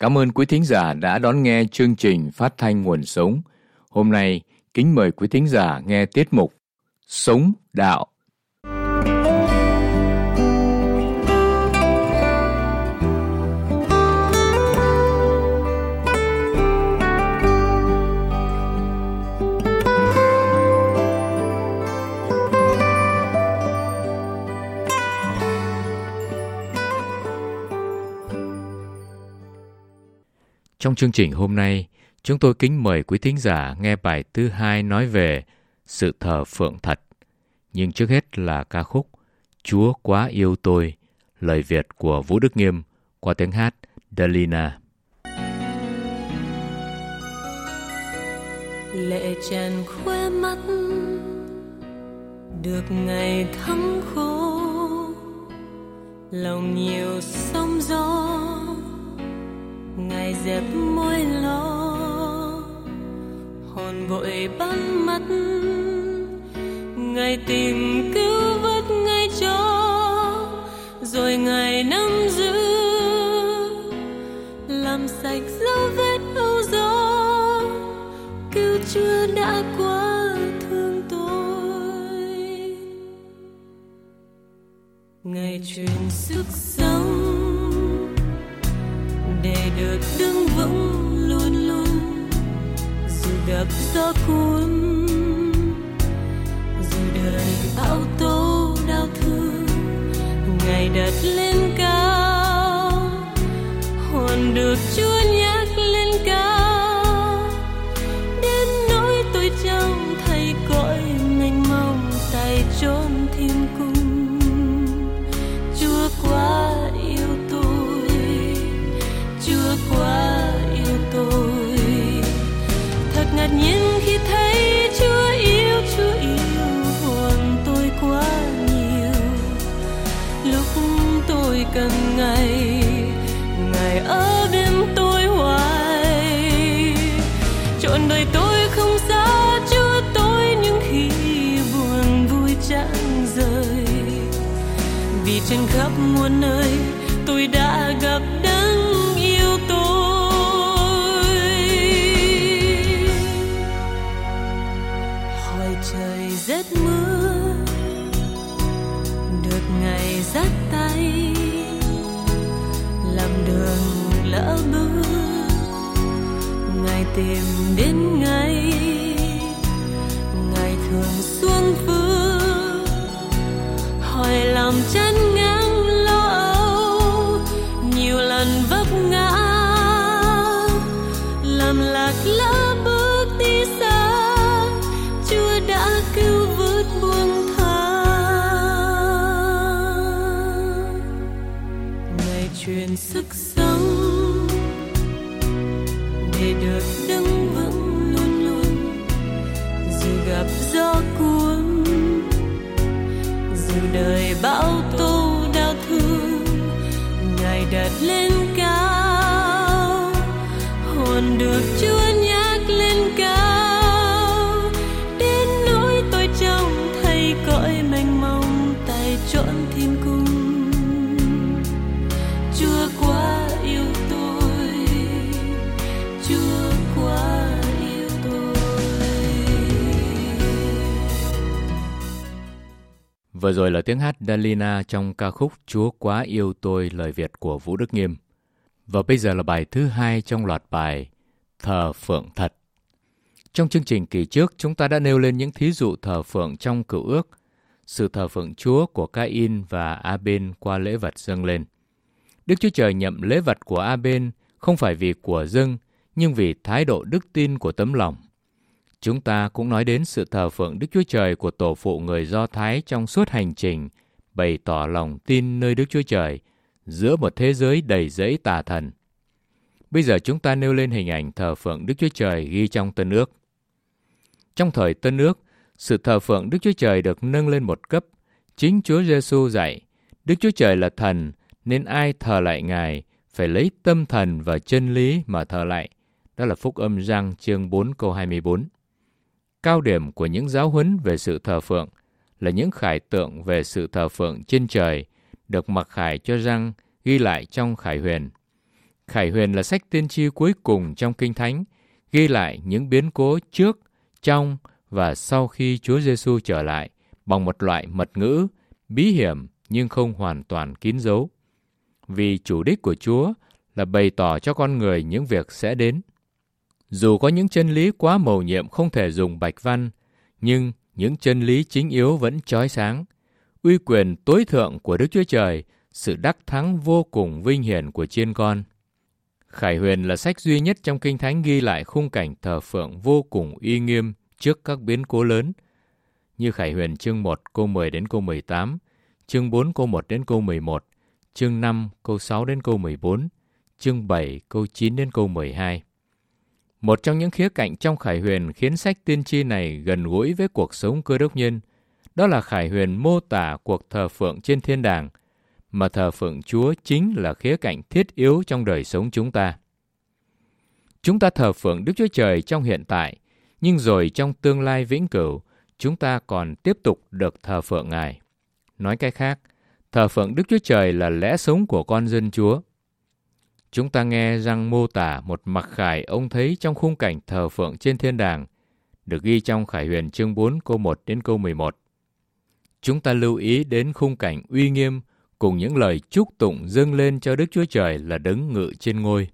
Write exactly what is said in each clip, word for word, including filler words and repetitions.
Cảm ơn quý thính giả đã đón nghe chương trình Phát thanh Nguồn Sống. Hôm nay, kính mời quý thính giả nghe tiết mục Sống Đạo. Trong chương trình hôm nay, chúng tôi kính mời quý thính giả nghe bài thứ hai nói về sự thờ phượng thật. Nhưng trước hết là ca khúc Chúa Quá Yêu Tôi, lời Việt của Vũ Đức Nghiêm qua tiếng hát Delina. Lệ tràn khóe mắt, được ngày thấm khô, lòng nhiều sóng gió, ngày dẹp môi lo, hồn vội bắn mắt, ngày tìm cứu vớt ngày cho, rồi ngày nắm giữ, làm sạch dấu vết âu gió, cứu Chúa đã quá thương tôi. Ngày truyền sức sống để được đứng vững luôn luôn, dù gặp gió cuốn, dù đời bão tố đau thương, ngày đặt lên cao, hồn được Chúa nhắc lên cao, đến nỗi tôi trông thấy cõi mênh mông tay chốn thiên cung. Chúa quá yêu tôi, Chúa quá yêu tôi, thật ngạc nhiên khi thấy Chúa yêu, Chúa yêu hồn tôi quá nhiều. Lúc tôi cần Ngài, Ngài ở bên tôi hoài. Trọn đời tôi không xa Chúa tôi, những khi buồn vui chẳng rời, vì trên khắp muôn nơi tôi đã gặp Đấng yêu tôi. Hỏi trời rét mưa, được Ngài dắt tay, làm đường lỡ bước, Ngài tìm đến ngay, Ngài thường xuống phước, hỏi làm chán ngang lo âu, nhiều lần vấp ngã, làm lạc lỡ bước đi xa, Chúa đã cứu vớt buông tha. Ngài truyền sức sống để được đứng vững luôn luôn, dù gặp gió cuốn, dù đời bão tố đau thương, Ngài đặt lên cao, hồn được Chúa nhắc lên cao, đến nỗi tôi trông thấy cõi mênh mông tại chốn thiên cung. Chúa quá yêu tôi, Chúa quá yêu tôi. Vừa rồi là tiếng hát Delina trong ca khúc Chúa Quá Yêu Tôi, lời Việt của Vũ Đức Nghiêm. Và bây giờ là bài thứ hai trong loạt bài Thờ Phượng Thật. Trong chương trình kỳ trước, chúng ta đã nêu lên những thí dụ thờ phượng trong Cựu Ước, sự thờ phượng Chúa của Ca-in và A-bên qua lễ vật dâng lên. Đức Chúa Trời nhậm lễ vật của A-bên không phải vì của dâng, nhưng vì thái độ đức tin của tấm lòng. Chúng ta cũng nói đến sự thờ phượng Đức Chúa Trời của tổ phụ người Do Thái trong suốt hành trình, bày tỏ lòng tin nơi Đức Chúa Trời giữa một thế giới đầy rẫy tà thần. Bây giờ chúng ta nêu lên hình ảnh thờ phượng Đức Chúa Trời ghi trong Tân Ước. Trong thời Tân Ước, sự thờ phượng Đức Chúa Trời được nâng lên một cấp. Chính Chúa Giêsu dạy, Đức Chúa Trời là thần, nên ai thờ lại Ngài phải lấy tâm thần và chân lý mà thờ lại. Đó là Phúc Âm Giăng chương bốn câu hai mươi bốn. Cao điểm của những giáo huấn về sự thờ phượng là những khải tượng về sự thờ phượng trên trời, được mặc khải cho Giăng ghi lại trong Khải Huyền. Khải Huyền là sách tiên tri cuối cùng trong Kinh Thánh, ghi lại những biến cố trước, trong và sau khi Chúa Giêsu trở lại bằng một loại mật ngữ, bí hiểm nhưng không hoàn toàn kín dấu. Vì chủ đích của Chúa là bày tỏ cho con người những việc sẽ đến. Dù có những chân lý quá mầu nhiệm không thể dùng bạch văn, nhưng những chân lý chính yếu vẫn chói sáng. Uy quyền tối thượng của Đức Chúa Trời, sự đắc thắng vô cùng vinh hiển của chiên con. Khải Huyền là sách duy nhất trong Kinh Thánh ghi lại khung cảnh thờ phượng vô cùng uy nghiêm trước các biến cố lớn, như Khải Huyền chương một câu mười đến câu mười tám, chương bốn câu một đến câu mười một, chương năm câu sáu đến câu mười bốn, chương bảy câu chín đến câu mười hai. Một trong những khía cạnh trong Khải Huyền khiến sách tiên tri này gần gũi với cuộc sống Cơ Đốc nhân, đó là Khải Huyền mô tả cuộc thờ phượng trên thiên đàng, mà thờ phượng Chúa chính là khía cạnh thiết yếu trong đời sống chúng ta. Chúng ta thờ phượng Đức Chúa Trời trong hiện tại, nhưng rồi trong tương lai vĩnh cửu, chúng ta còn tiếp tục được thờ phượng Ngài. Nói cách khác, thờ phượng Đức Chúa Trời là lẽ sống của con dân Chúa. Chúng ta nghe răng mô tả một mặc khải ông thấy trong khung cảnh thờ phượng trên thiên đàng, được ghi trong Khải Huyền chương bốn câu một đến câu mười một. Chúng ta lưu ý đến khung cảnh uy nghiêm cùng những lời chúc tụng dâng lên cho Đức Chúa Trời là đấng ngự trên ngôi.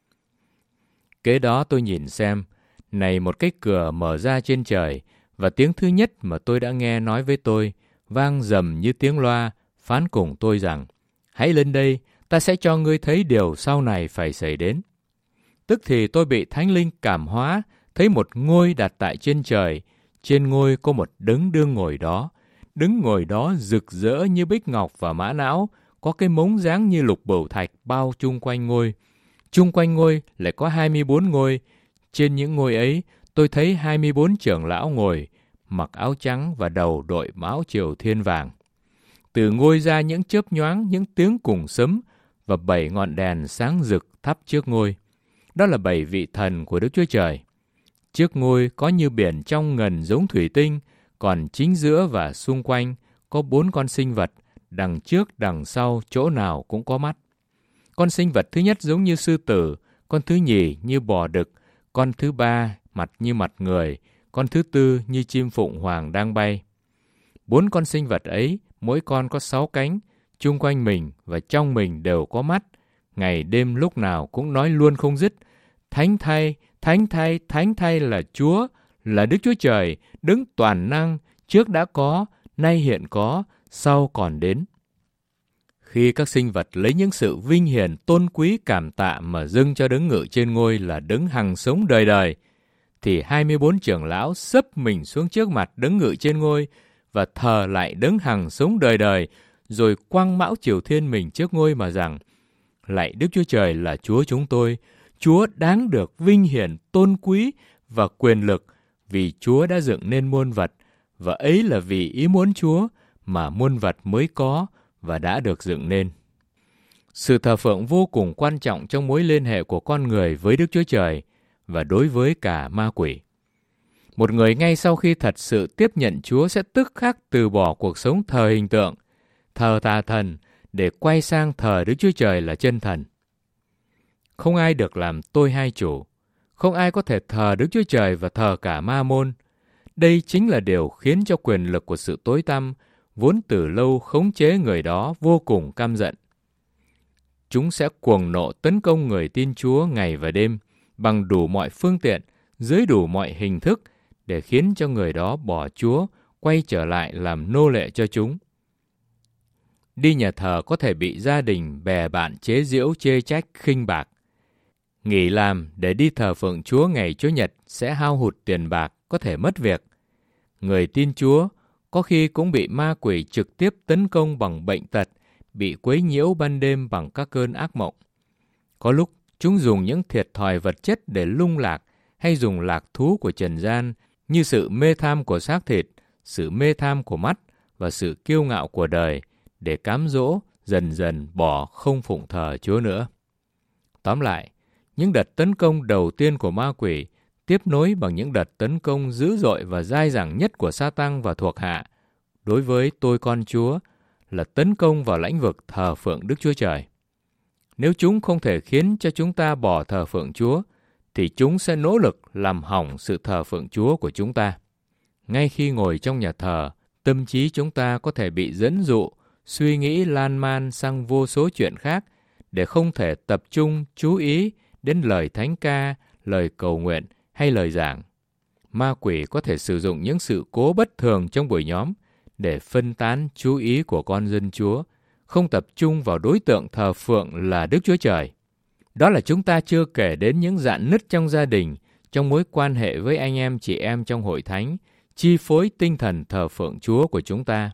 Kế đó tôi nhìn xem, này một cái cửa mở ra trên trời, và tiếng thứ nhất mà tôi đã nghe nói với tôi, vang rầm như tiếng loa, phán cùng tôi rằng, hãy lên đây, ta sẽ cho ngươi thấy điều sau này phải xảy đến. Tức thì tôi bị Thánh Linh cảm hóa, thấy một ngôi đặt tại trên trời, trên ngôi có một đấng đương ngồi đó. Đứng ngồi đó rực rỡ như bích ngọc và mã não, có cái mống dáng như lục bửu thạch bao chung quanh ngôi. Chung quanh ngôi lại có hai mươi bốn ngôi. Trên những ngôi ấy, tôi thấy hai mươi bốn trưởng lão ngồi, mặc áo trắng và đầu đội mão triều thiên vàng. Từ ngôi ra những chớp nhoáng, những tiếng cùng sấm, và bảy ngọn đèn sáng rực thắp trước ngôi. Đó là bảy vị thần của Đức Chúa Trời. Trước ngôi có như biển trong ngần giống thủy tinh, còn chính giữa và xung quanh có bốn con sinh vật, đằng trước đằng sau chỗ nào cũng có mắt. Con sinh vật thứ nhất giống như sư tử, con thứ nhì như bò đực, con thứ ba mặt như mặt người, con thứ tư như chim phụng hoàng đang bay. Bốn con sinh vật ấy, mỗi con có sáu cánh, chung quanh mình và trong mình đều có mắt, ngày đêm lúc nào cũng nói luôn không dứt, thánh thay, thánh thay, thánh thay là Chúa, là Đức Chúa Trời, đấng toàn năng, trước đã có, nay hiện có, sau còn đến. Khi các sinh vật lấy những sự vinh hiển tôn quý cảm tạ mà dâng cho đấng ngự trên ngôi là đấng hằng sống đời đời, thì hai mươi bốn trưởng lão xấp mình xuống trước mặt đấng ngự trên ngôi và thờ lại đấng hằng sống đời đời, rồi quăng mão triều thiên mình trước ngôi mà rằng, lạy Đức Chúa Trời là Chúa chúng tôi, Chúa đáng được vinh hiển tôn quý và quyền lực, vì Chúa đã dựng nên muôn vật, và ấy là vì ý muốn Chúa mà muôn vật mới có và đã được dựng nên. Sự thờ phượng vô cùng quan trọng trong mối liên hệ của con người với Đức Chúa Trời và đối với cả ma quỷ. Một người ngay sau khi thật sự tiếp nhận Chúa sẽ tức khắc từ bỏ cuộc sống thờ hình tượng, thờ tà thần để quay sang thờ Đức Chúa Trời là chân thần. Không ai được làm tôi hai chủ, không ai có thể thờ Đức Chúa Trời và thờ cả ma môn. Đây chính là điều khiến cho quyền lực của sự tối tăm vốn từ lâu khống chế người đó vô cùng căm giận. Chúng sẽ cuồng nộ tấn công người tin Chúa ngày và đêm bằng đủ mọi phương tiện, dưới đủ mọi hình thức để khiến cho người đó bỏ Chúa, quay trở lại làm nô lệ cho chúng. Đi nhà thờ có thể bị gia đình, bè bạn chế giễu chê trách khinh bạc. Nghỉ làm để đi thờ phượng Chúa ngày Chúa Nhật sẽ hao hụt tiền bạc, có thể mất việc. Người tin Chúa có khi cũng bị ma quỷ trực tiếp tấn công bằng bệnh tật, bị quấy nhiễu ban đêm bằng các cơn ác mộng. Có lúc chúng dùng những thiệt thòi vật chất để lung lạc hay dùng lạc thú của trần gian như sự mê tham của xác thịt, sự mê tham của mắt và sự kiêu ngạo của đời để cám dỗ dần dần bỏ không phụng thờ Chúa nữa. Tóm lại, những đợt tấn công đầu tiên của ma quỷ tiếp nối bằng những đợt tấn công dữ dội và dai dẳng nhất của Sa-tăng và thuộc hạ đối với tôi con Chúa là tấn công vào lãnh vực thờ phượng Đức Chúa Trời. Nếu chúng không thể khiến cho chúng ta bỏ thờ phượng Chúa, thì chúng sẽ nỗ lực làm hỏng sự thờ phượng Chúa của chúng ta. Ngay khi ngồi trong nhà thờ, tâm trí chúng ta có thể bị dẫn dụ, suy nghĩ lan man sang vô số chuyện khác, để không thể tập trung chú ý đến lời thánh ca, lời cầu nguyện hay lời giảng. Ma quỷ có thể sử dụng những sự cố bất thường trong buổi nhóm để phân tán chú ý của con dân Chúa, không tập trung vào đối tượng thờ phượng là Đức Chúa Trời. Đó là chúng ta chưa kể đến những rạn nứt trong gia đình, trong mối quan hệ với anh em chị em trong hội thánh, chi phối tinh thần thờ phượng Chúa của chúng ta.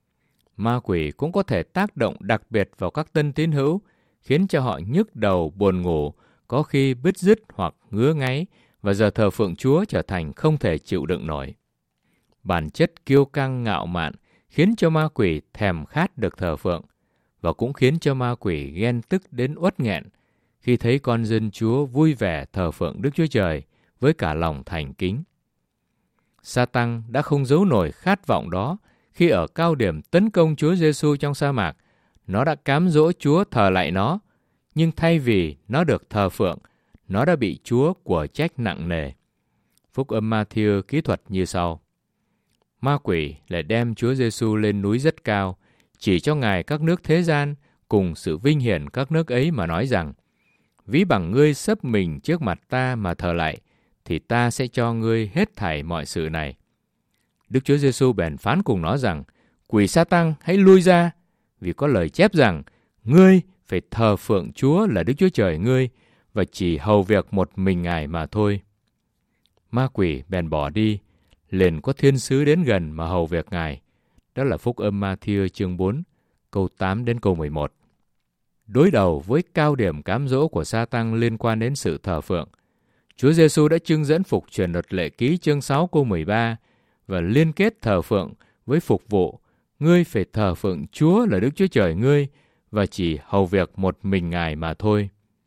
Ma quỷ cũng có thể tác động đặc biệt vào các tân tín hữu, khiến cho họ nhức đầu, buồn ngủ, có khi bứt rứt hoặc ngứa ngáy, và giờ thờ phượng Chúa trở thành không thể chịu đựng nổi. Bản chất kiêu căng ngạo mạn khiến cho ma quỷ thèm khát được thờ phượng, và cũng khiến cho ma quỷ ghen tức đến uất nghẹn khi thấy con dân Chúa vui vẻ thờ phượng Đức Chúa Trời với cả lòng thành kính. Sa-tăng đã không giấu nổi khát vọng đó khi ở cao điểm tấn công Chúa Giêsu trong sa mạc. Nó đã cám dỗ Chúa thờ lạy nó, nhưng thay vì nó được thờ phượng, nó đã bị Chúa của trách nặng nề. Phúc âm Ma-thi-ơ kỹ thuật như sau. Ma quỷ lại đem Chúa Giêsu lên núi rất cao, chỉ cho Ngài các nước thế gian cùng sự vinh hiển các nước ấy mà nói rằng: ví bằng ngươi xấp mình trước mặt ta mà thờ lạy, thì ta sẽ cho ngươi hết thảy mọi sự này. Đức Chúa Giêsu bèn phán cùng nó rằng: quỷ Sa-tăng, hãy lui ra, vì có lời chép rằng: ngươi phải thờ phượng Chúa là Đức Chúa Trời ngươi, và chỉ hầu việc một mình Ngài mà thôi. Ma quỷ bèn bỏ đi, liền có thiên sứ đến gần mà hầu việc Ngài. Đó là Phúc âm Ma-thi-ơ chương bốn, câu tám đến câu mười một. Đối đầu với cao điểm cám dỗ của Sa-tăng liên quan đến sự thờ phượng, Chúa Giêsu đã trưng dẫn phục truyền luật lệ ký chương sáu câu mười ba và liên kết thờ phượng với phục vụ. Ngươi phải thờ phượng Chúa là Đức Chúa Trời ngươi, và chỉ hầu việc một mình Ngài mà thôi.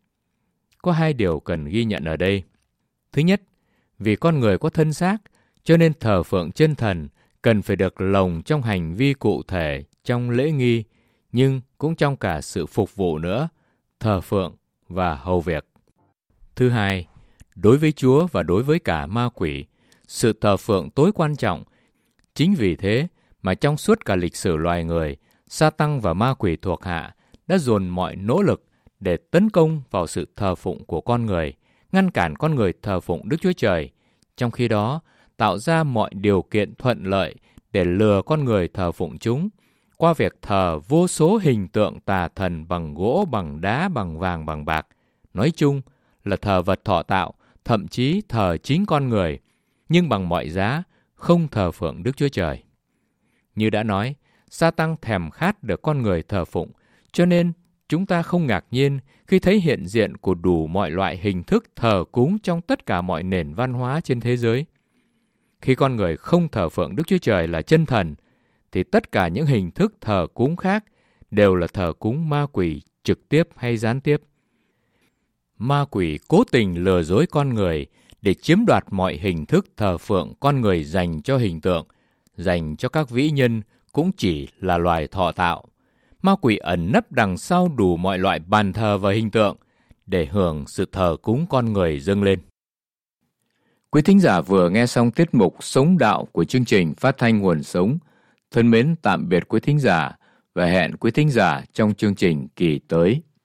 Có hai điều cần ghi nhận ở đây. Thứ nhất, vì con người có thân xác, cho nên thờ phượng chân thần cần phải được lồng trong hành vi cụ thể, trong lễ nghi, nhưng cũng trong cả sự phục vụ nữa, thờ phượng và hầu việc. Thứ hai, đối với Chúa và đối với cả ma quỷ, sự thờ phượng tối quan trọng. Chính vì thế mà trong suốt cả lịch sử loài người, Sa-tăng và ma quỷ thuộc hạ đã dồn mọi nỗ lực để tấn công vào sự thờ phụng của con người, ngăn cản con người thờ phụng Đức Chúa Trời, trong khi đó tạo ra mọi điều kiện thuận lợi để lừa con người thờ phụng chúng, qua việc thờ vô số hình tượng tà thần bằng gỗ, bằng đá, bằng vàng, bằng bạc. Nói chung là thờ vật thọ tạo, thậm chí thờ chính con người, nhưng bằng mọi giá không thờ phượng Đức Chúa Trời. Như đã nói, Sa-tăng thèm khát được con người thờ phụng, cho nên chúng ta không ngạc nhiên khi thấy hiện diện của đủ mọi loại hình thức thờ cúng trong tất cả mọi nền văn hóa trên thế giới. Khi con người không thờ phượng Đức Chúa Trời là chân thần, thì tất cả những hình thức thờ cúng khác đều là thờ cúng ma quỷ trực tiếp hay gián tiếp. Ma quỷ cố tình lừa dối con người để chiếm đoạt mọi hình thức thờ phượng con người dành cho hình tượng, dành cho các vĩ nhân cũng chỉ là loài thọ tạo. Ma quỷ ẩn nấp đằng sau đủ mọi loại bàn thờ và hình tượng để hưởng sự thờ cúng con người dâng lên. Quý thính giả vừa nghe xong tiết mục Sống Đạo của chương trình phát thanh Nguồn Sống. Thân mến tạm biệt quý thính giả và hẹn quý thính giả trong chương trình kỳ tới.